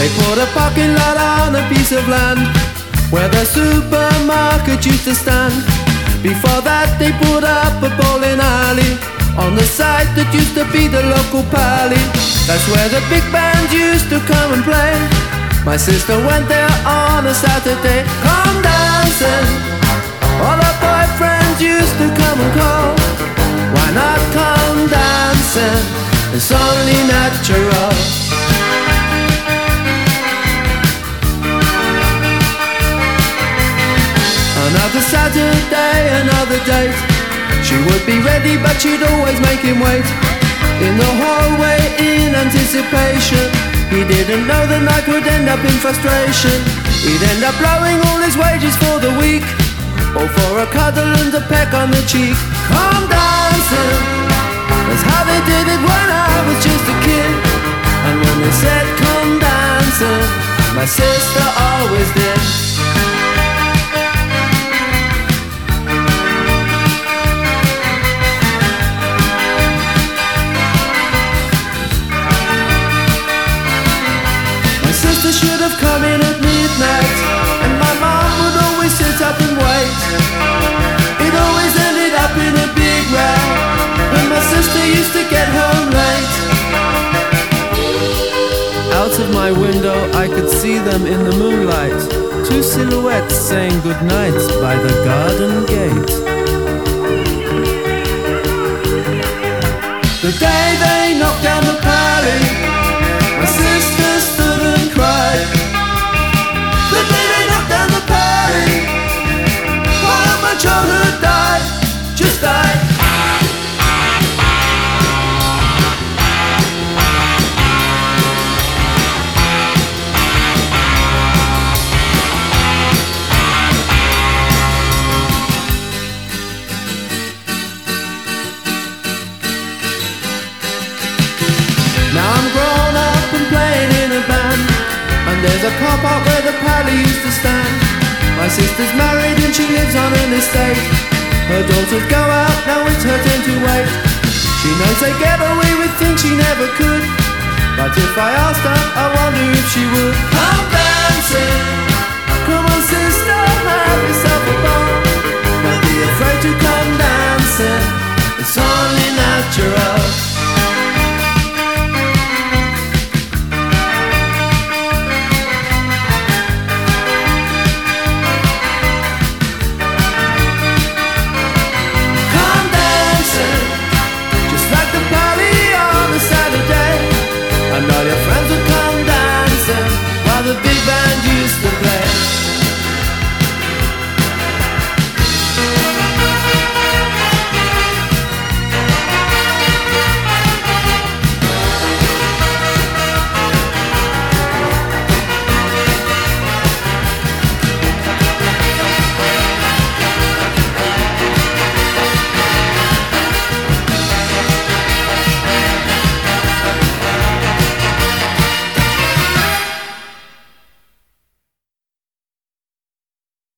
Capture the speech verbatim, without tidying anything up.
They put a parking lot on a piece of land where the supermarket used to stand. Before that they put up a bowling alley on the site that used to be the local pally. That's where the big band used to come and play. My sister went there on a Saturday. Come dancing, all her boyfriends used to come and call. Why not come dancing? It's only natural. Another Saturday, another date. She would be ready but she'd always make him wait in the hallway in anticipation. He didn't know the night would end up in frustration. He'd end up blowing all his wages for the week, or for a cuddle and a peck on the cheek. Come dancing, that's how they did it when I was just a kid. And when they said come dancing, my sister always did. My sister should have come in at midnight, and my mom would always sit up and wait. It always ended up in a big row when my sister used to get home late. Out of my window I could see them in the moonlight, two silhouettes saying goodnight by the garden gate. The day they knocked down the pally, my sister stood and cried. The day they knocked down the pally, while my childhood died, just died. Now I'm grown up and playing in a band, and there's a car park where the pally used to stand. My sister's married and she lives on an estate. Her daughters go out, now it's her turn to wait. She knows they get away with things she never could, but if I asked her, I wonder if she would. Come dancing, come on sister, have yourself a ball. Don't be afraid to come